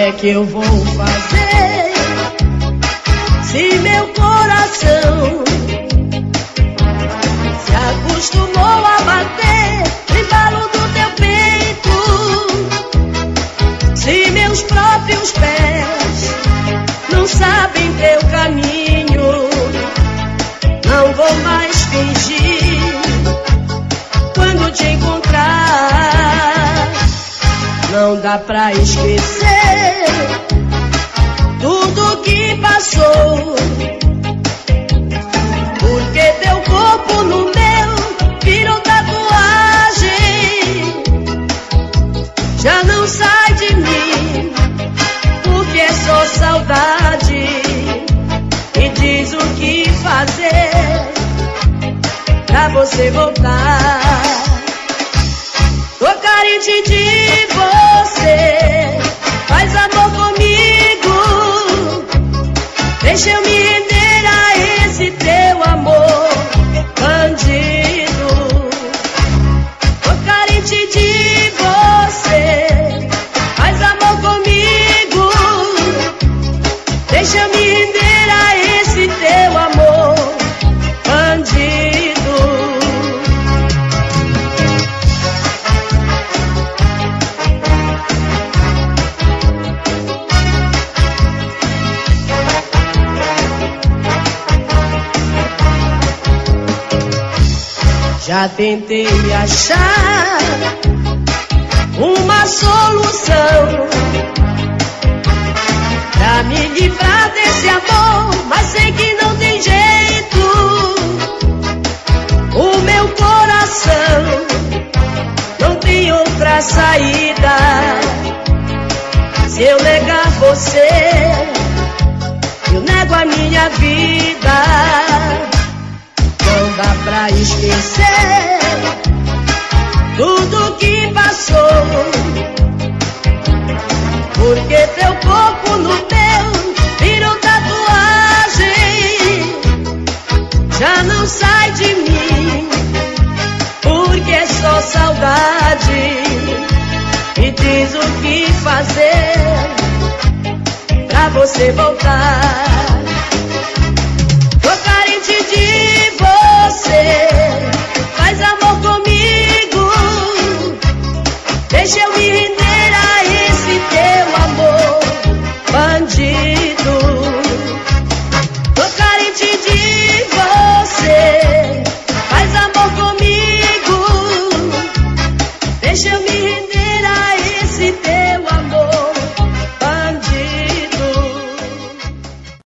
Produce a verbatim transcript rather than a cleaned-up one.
é que eu vou fazer se meu coração se acostumou a bater no embalo do teu peito? Se meus próprios pés não sabem teu caminho, não vou mais fingir. Quando te encontrar, não dá pra esquecer tudo que passou, porque teu corpo no meu virou tatuagem. Já não sai de mim, porque é só saudade. E diz o que fazer pra você voltar. Tô carente de você, faz amor comigo, deixa eu me render a esse teu amor bandido. Tô carente de você, faz amor comigo, deixa eu me render a esse teu amor bandido. Já tentei achar uma solução pra me livrar desse amor, mas sei que não tem jeito. O meu coração não tem outra saída. Se eu negar você, eu nego a minha vida. Não dá pra esquecer tudo que passou, porque teu corpo no meu virou tatuagem. Já não sai de mim, porque é só saudade. E diz o que fazer pra você voltar. Tô carente de você, faz amor comigo, deixa eu me render a esse teu amor bandido. Tô carente de você, faz amor comigo, deixa eu me render a esse teu amor.